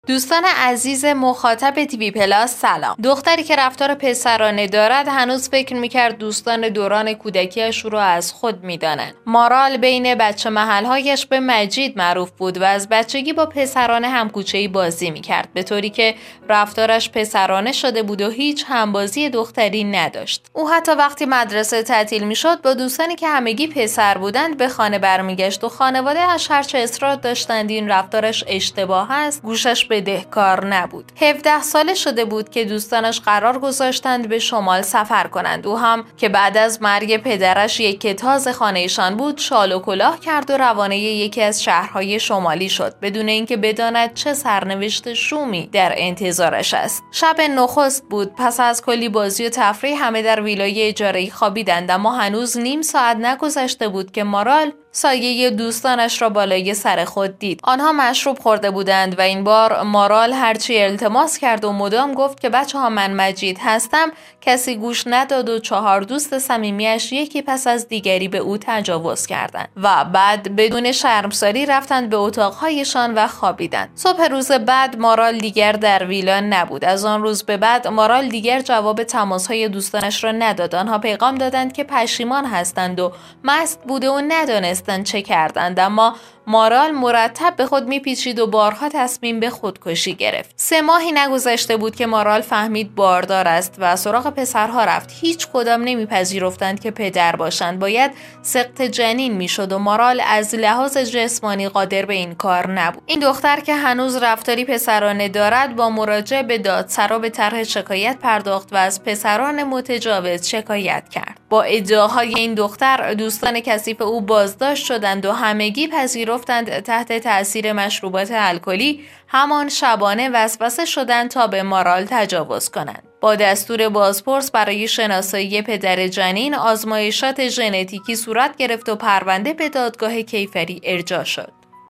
دوستان عزیز مخاطب تیوی پلاس سلام. دختری که رفتار پسرانه دارد هنوز فکر میکرد دوستان دوران کودکیش رو از خود میدانند. مارال بین بچه محلهایش به مجید معروف بود و از بچگی با پسرانه همکوچه‌ای بازی میکرد، به طوری که رفتارش پسرانه شده بود و هیچ همبازی دختری نداشت. او حتی وقتی مدرسه تعطیل میشد با دوستانی که همگی پسر بودند به خانه برمیگشت و خانواده‌اش هرچه اصرار داشتند این رفتارش اشتباه است گوشش بدهکار نبود. 17 ساله شده بود که دوستانش قرار گذاشتند به شمال سفر کنند. او هم که بعد از مرگ پدرش یک تازه خانه‌شان بود شال و کلاه کرد و روانه یکی از شهرهای شمالی شد بدون اینکه بداند چه سرنوشت شومی در انتظارش است. شب نخست بود. پس از کلی بازی و تفریح همه در ویلای اجاره‌ای خوابیدند، اما هنوز نیم ساعت نگذشته بود که مارال سایه دوستانش را بالای سر خود دید. آنها مشروب خورده بودند و این بار مارال هرچی التماس کرد و مدام گفت که بچه‌ها من مجید هستم، کسی گوش نداد و 4 دوست صمیمیش یکی پس از دیگری به او تجاوز کردند و بعد بدون شرمساری رفتند به اتاقهایشان و خوابیدند. صبح روز بعد مارال دیگر در ویلا نبود. از آن روز به بعد مارال دیگر جواب تماس‌های دوستانش را نداد. آنها پیغام دادند که پشیمان هستند و مست بوده و ندانست چه کردند، اما مارال مرتب به خود میپیچید و بارها تصمیم به خودکشی گرفت. 3 ماهی نگذشته بود که مارال فهمید باردار است و سراغ پسرها رفت. هیچ کدام نمیپذیرفتند که پدر باشند. باید سقط جنین میشد و مارال از لحاظ جسمانی قادر به این کار نبود. این دختر که هنوز رفتاری پسرانه دارد با مراجعه به دادسرا به طرح شکایت پرداخت و از پسران متجاوز شکایت کرد. با ادعاهای این دختر دوستان کثیف او بازداشت شدند و همگی پذیرفتند تحت تأثیر مشروبات الکلی همان شبانه وسوسه شدند تا به مارال تجاوز کنند. با دستور بازپرس برای شناسایی پدر جنین آزمایشات ژنتیکی صورت گرفت و پرونده به دادگاه کیفری ارجاع شد.